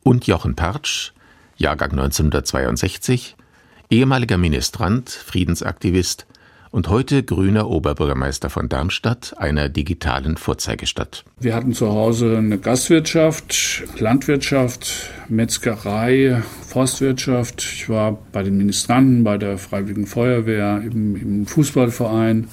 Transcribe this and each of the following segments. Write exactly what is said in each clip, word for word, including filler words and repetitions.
Und Jochen Partsch, Jahrgang neunzehnhundertzweiundsechzig, ehemaliger Ministrant, Friedensaktivist und heute grüner Oberbürgermeister von Darmstadt, einer digitalen Vorzeigestadt. Wir hatten zu Hause eine Gastwirtschaft, Landwirtschaft, Metzgerei, Forstwirtschaft. Ich war bei den Ministranten, bei der Freiwilligen Feuerwehr, im, im Fußballverein.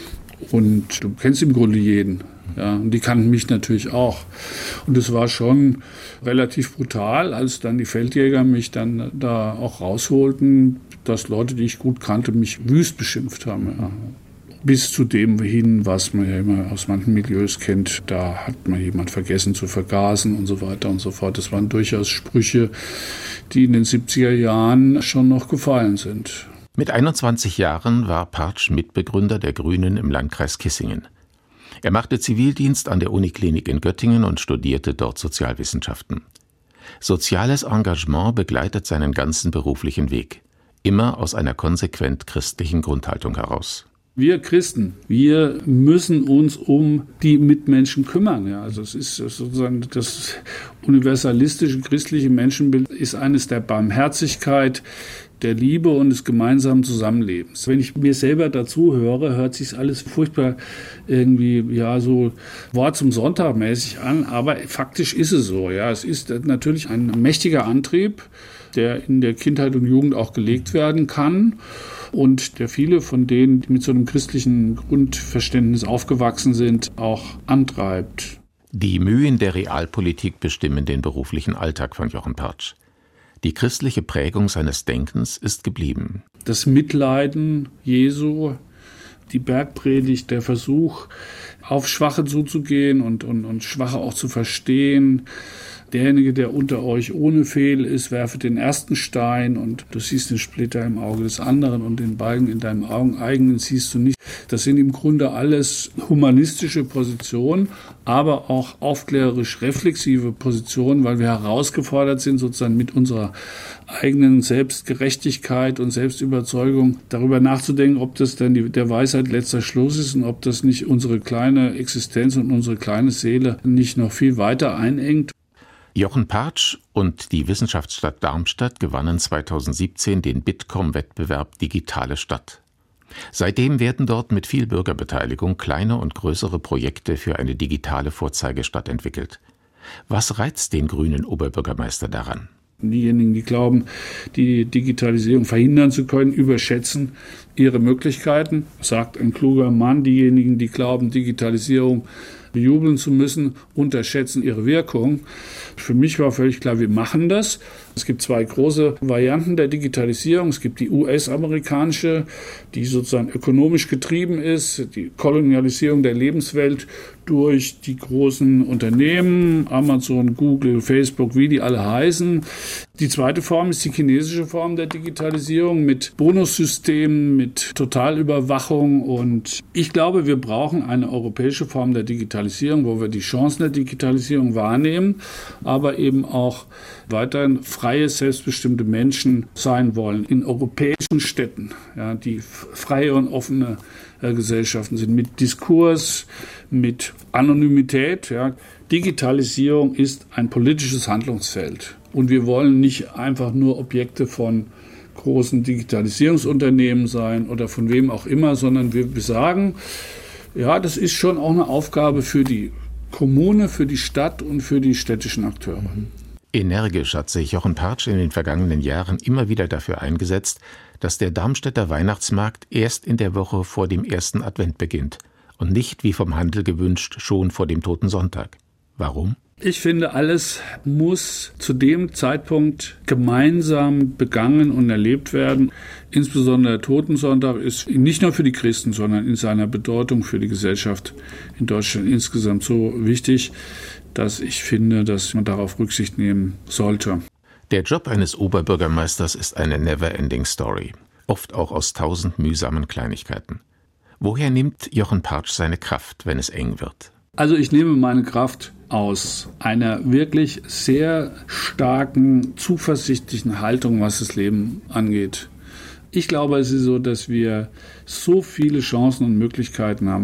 Und du kennst im Grunde jeden. Ja, und die kannten mich natürlich auch. Und es war schon relativ brutal, als dann die Feldjäger mich dann da auch rausholten, dass Leute, die ich gut kannte, mich wüst beschimpft haben. Ja. Bis zu dem hin, was man ja immer aus manchen Milieus kennt, da hat man jemand vergessen zu vergasen und so weiter und so fort. Das waren durchaus Sprüche, die in den siebziger Jahren schon noch gefallen sind. Mit einundzwanzig Jahren war Partsch Mitbegründer der Grünen im Landkreis Kissingen. Er machte Zivildienst an der Uniklinik in Göttingen und studierte dort Sozialwissenschaften. Soziales Engagement begleitet seinen ganzen beruflichen Weg, immer aus einer konsequent christlichen Grundhaltung heraus. Wir Christen, wir müssen uns um die Mitmenschen kümmern. Ja, also es ist sozusagen das universalistische christliche Menschenbild ist eines der Barmherzigkeit, der Liebe und des gemeinsamen Zusammenlebens. Wenn ich mir selber dazu höre, hört sich alles furchtbar irgendwie, ja, so Wort zum Sonntag mäßig an, aber faktisch ist es so, ja. Es ist natürlich ein mächtiger Antrieb, der in der Kindheit und Jugend auch gelegt werden kann und der viele von denen, die mit so einem christlichen Grundverständnis aufgewachsen sind, auch antreibt. Die Mühen der Realpolitik bestimmen den beruflichen Alltag von Jochen Partsch. Die christliche Prägung seines Denkens ist geblieben. Das Mitleiden Jesu, die Bergpredigt, der Versuch, auf Schwache zuzugehen und, und, und Schwache auch zu verstehen. Derjenige, der unter euch ohne Fehl ist, werfe den ersten Stein und du siehst den Splitter im Auge des anderen und den Balken in deinem Augen eigenen siehst du nicht. Das sind im Grunde alles humanistische Positionen, aber auch aufklärerisch reflexive Positionen, weil wir herausgefordert sind, sozusagen mit unserer eigenen Selbstgerechtigkeit und Selbstüberzeugung darüber nachzudenken, ob das denn die, der Weisheit letzter Schluss ist und ob das nicht unsere kleine Existenz und unsere kleine Seele nicht noch viel weiter einengt. Jochen Partsch und die Wissenschaftsstadt Darmstadt gewannen zweitausendsiebzehn den Bitkom-Wettbewerb Digitale Stadt. Seitdem werden dort mit viel Bürgerbeteiligung kleine und größere Projekte für eine digitale Vorzeigestadt entwickelt. Was reizt den grünen Oberbürgermeister daran? Diejenigen, die glauben, die Digitalisierung verhindern zu können, überschätzen ihre Möglichkeiten, sagt ein kluger Mann. Diejenigen, die glauben, Digitalisierung bejubeln zu müssen, unterschätzen ihre Wirkung. Für mich war völlig klar, wir machen das. Es gibt zwei große Varianten der Digitalisierung. Es gibt die U S-amerikanische, die sozusagen ökonomisch getrieben ist, die Kolonialisierung der Lebenswelt durch die großen Unternehmen, Amazon, Google, Facebook, wie die alle heißen. Die zweite Form ist die chinesische Form der Digitalisierung mit Bonussystemen, mit Totalüberwachung. Und ich glaube, wir brauchen eine europäische Form der Digitalisierung, wo wir die Chancen der Digitalisierung wahrnehmen, aber eben auch weiterhin freie, selbstbestimmte Menschen sein wollen in europäischen Städten, ja, die freie und offene äh, Gesellschaften sind, mit Diskurs, mit Anonymität. Ja. Digitalisierung ist ein politisches Handlungsfeld und wir wollen nicht einfach nur Objekte von großen Digitalisierungsunternehmen sein oder von wem auch immer, sondern wir sagen, ja, das ist schon auch eine Aufgabe für die Kommune, für die Stadt und für die städtischen Akteure. Energisch hat sich Jochen Partsch in den vergangenen Jahren immer wieder dafür eingesetzt, dass der Darmstädter Weihnachtsmarkt erst in der Woche vor dem ersten Advent beginnt und nicht, wie vom Handel gewünscht, schon vor dem Totensonntag. Warum? Ich finde, alles muss zu dem Zeitpunkt gemeinsam begangen und erlebt werden. Insbesondere der Totensonntag ist nicht nur für die Christen, sondern in seiner Bedeutung für die Gesellschaft in Deutschland insgesamt so wichtig, dass ich finde, dass man darauf Rücksicht nehmen sollte. Der Job eines Oberbürgermeisters ist eine never-ending Story, oft auch aus tausend mühsamen Kleinigkeiten. Woher nimmt Jochen Partsch seine Kraft, wenn es eng wird? Also ich nehme meine Kraft aus einer wirklich sehr starken, zuversichtlichen Haltung, was das Leben angeht. Ich glaube, es ist so, dass wir so viele Chancen und Möglichkeiten haben,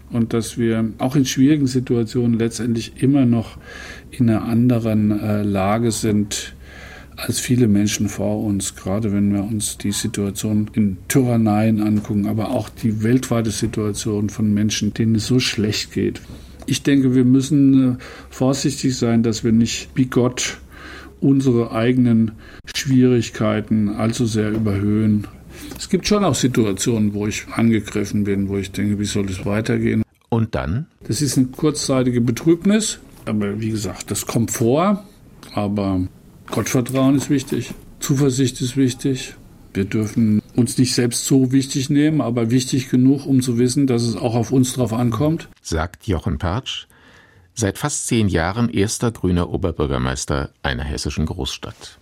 und dass wir auch in schwierigen Situationen letztendlich immer noch in einer anderen äh, Lage sind als viele Menschen vor uns, gerade wenn wir uns die Situation in Tyranneien angucken, aber auch die weltweite Situation von Menschen, denen es so schlecht geht. Ich denke, wir müssen äh, vorsichtig sein, dass wir nicht wie Gott unsere eigenen Schwierigkeiten allzu sehr überhöhen. Es gibt schon auch Situationen, wo ich angegriffen bin, wo ich denke, wie soll es weitergehen? Und dann? Das ist eine kurzzeitige Betrübnis, aber wie gesagt, das kommt vor, aber Gottvertrauen ist wichtig, Zuversicht ist wichtig. Wir dürfen uns nicht selbst so wichtig nehmen, aber wichtig genug, um zu wissen, dass es auch auf uns drauf ankommt. Sagt Jochen Partsch, seit fast zehn Jahren erster grüner Oberbürgermeister einer hessischen Großstadt.